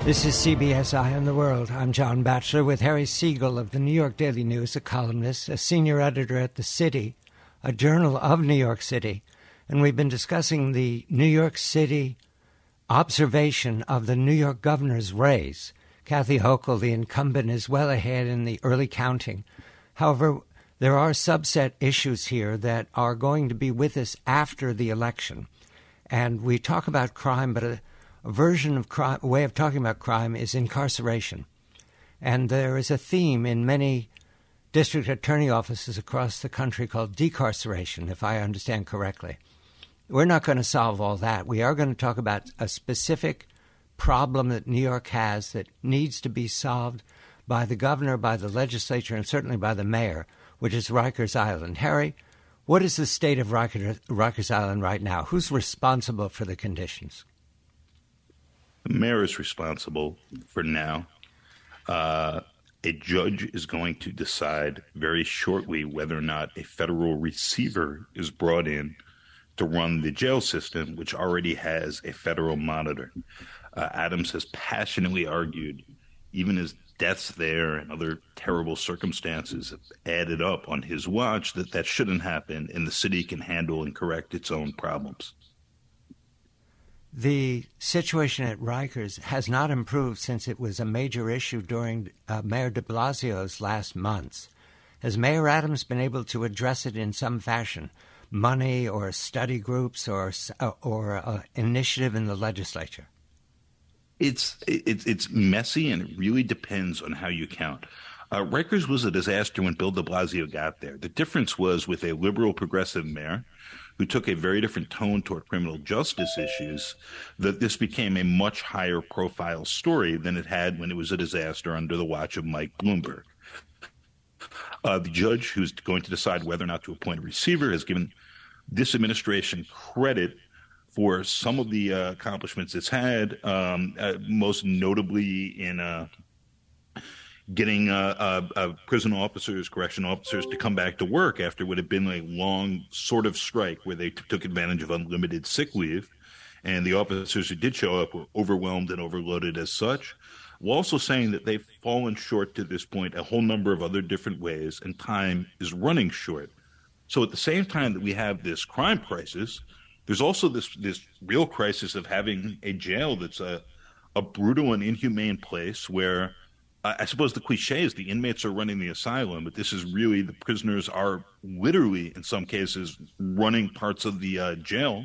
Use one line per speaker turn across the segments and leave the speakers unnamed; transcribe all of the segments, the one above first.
This is CBS Eye on the World. I'm John Batchelor with Harry Siegel of the New York Daily News, a columnist, a senior editor at The City, a journal of New York City. And we've been discussing the New York City observation of the New York governor's race. Kathy Hochul, the incumbent, is well ahead in the early counting. However, there are subset issues here that are going to be with us after the election. And we talk about crime, but a version of crime, a way of talking about crime is incarceration. And there is a theme in many district attorney offices across the country called decarceration, if I understand correctly. We're not going to solve all that. We are going to talk about a specific problem that New York has that needs to be solved by the governor, by the legislature, and certainly by the mayor, which is Rikers Island. Harry, what is the state of Rikers Island right now? Who's responsible for the conditions?
The mayor is responsible for now. A judge is going to decide very shortly whether or not a federal receiver is brought in to run the jail system, which already has a federal monitor. Adams has passionately argued, even as deaths there and other terrible circumstances have added up on his watch, that shouldn't happen and the city can handle and correct its own problems.
The situation at Rikers has not improved since it was a major issue during Mayor de Blasio's last months. Has Mayor Adams been able to address it in some fashion, money or study groups or initiative in the legislature?
It's messy, and it really depends on how you count. Rikers was a disaster when Bill de Blasio got there. The difference was with a liberal progressive mayor who took a very different tone toward criminal justice issues, that this became a much higher profile story than it had when it was a disaster under the watch of Mike Bloomberg. The judge who's going to decide whether or not to appoint a receiver has given this administration credit for some of the accomplishments it's had, most notably in getting prison officers, correctional officers to come back to work after what had been a long sort of strike where they took advantage of unlimited sick leave. And the officers who did show up were overwhelmed and overloaded as such. While also saying that they've fallen short to this point a whole number of other different ways, and time is running short. So at the same time that we have this crime crisis, there's also this real crisis of having a jail that's a brutal and inhumane place where I suppose the cliche is the inmates are running the asylum, but this is really the prisoners are literally, in some cases, running parts of the jail.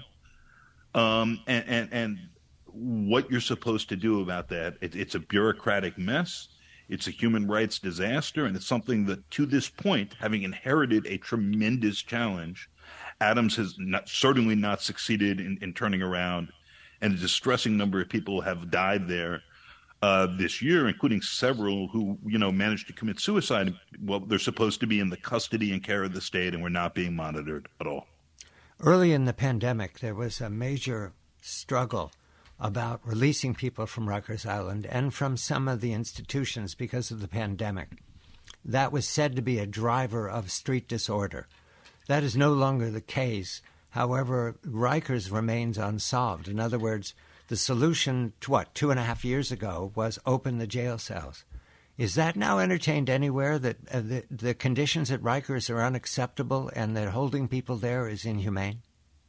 And what you're supposed to do about that, it's a bureaucratic mess. It's a human rights disaster, and it's something that, to this point, having inherited a tremendous challenge, Adams has certainly not succeeded in turning around, and a distressing number of people have died there this year, including several who, managed to commit suicide. Well, they're supposed to be in the custody and care of the state, and we're not being monitored at all.
Early in the pandemic, there was a major struggle about releasing people from Rikers Island and from some of the institutions because of the pandemic. That was said to be a driver of street disorder. That is no longer the case. However, Rikers remains unsolved. In other words, the solution to 2.5 years ago was open the jail cells. Is that now entertained anywhere, that the conditions at Rikers are unacceptable and that holding people there is inhumane?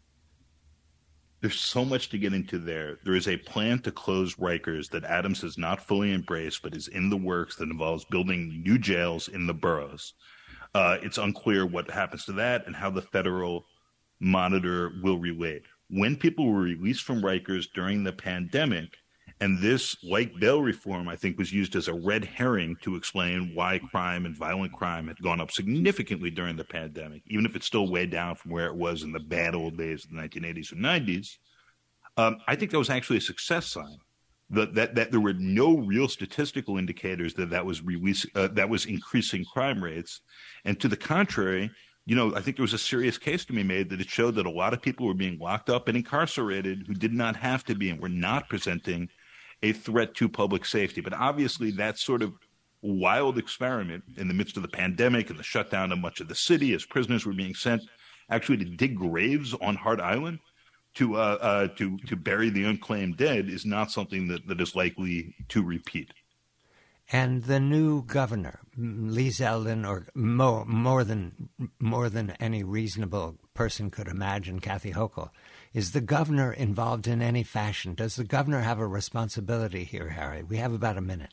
There's so much to get into there. There is a plan to close Rikers that Adams has not fully embraced, but is in the works, that involves building new jails in the boroughs. It's unclear what happens to that and how the federal monitor will relate. When people were released from Rikers during the pandemic, and this, like bail reform, I think was used as a red herring to explain why crime and violent crime had gone up significantly during the pandemic, even if it's still way down from where it was in the bad old days of the 1980s or 90s. I think that was actually a success sign, that there were no real statistical indicators that was increasing crime rates. And to the contrary, I think there was a serious case to be made that it showed that a lot of people were being locked up and incarcerated who did not have to be and were not presenting a threat to public safety. But obviously that sort of wild experiment in the midst of the pandemic and the shutdown of much of the city as prisoners were being sent actually to dig graves on Hart Island to bury the unclaimed dead is not something that is likely to repeat.
And the new governor, Lee Zeldin, or more than any reasonable person could imagine, Kathy Hochul, is the governor involved in any fashion? Does the governor have a responsibility here, Harry? We have about a minute.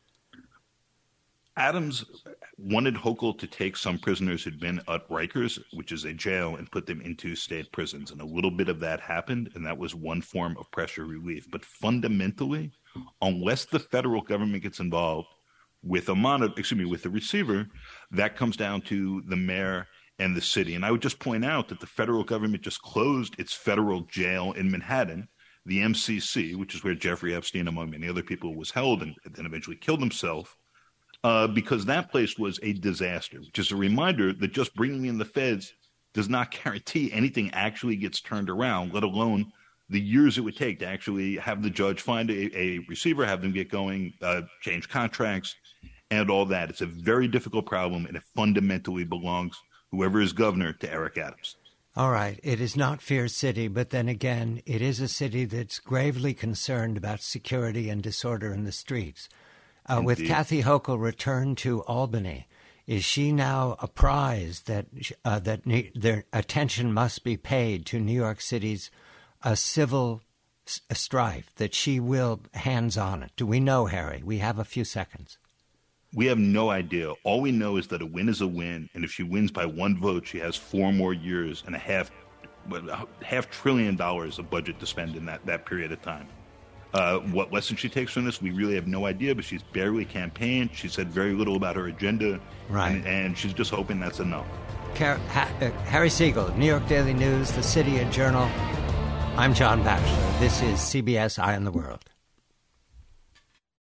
Adams wanted Hochul to take some prisoners who'd been at Rikers, which is a jail, and put them into state prisons. And a little bit of that happened, and that was one form of pressure relief. But fundamentally, unless the federal government gets involved with the receiver, that comes down to the mayor and the city. And I would just point out that the federal government just closed its federal jail in Manhattan, the MCC, which is where Jeffrey Epstein, among many other people, was held and then eventually killed himself. Because that place was a disaster, which is a reminder that just bringing in the feds does not guarantee anything actually gets turned around, let alone the years it would take to actually have the judge find a receiver, have them get going, change contracts, and all that. It's a very difficult problem, and it fundamentally belongs, whoever is governor, to Eric Adams.
All right. It is not Fear City, but then again, it is a city that's gravely concerned about security and disorder in the streets. With Kathy Hochul returned to Albany, is she now apprised that their attention must be paid to New York City's civil strife, that she will hands on it? Do we know, Harry? We have a few seconds.
We have no idea. All we know is that a win is a win, and if she wins by one vote, she has 4 more years and $500 billion of budget to spend in that period of time. What lesson she takes from this, we really have no idea, but she's barely campaigned. She said very little about her agenda,
right?
And she's just hoping that's enough.
Harry Siegel, New York Daily News, The City, a Journal. I'm John Batchelor. This is CBS Eye on the World.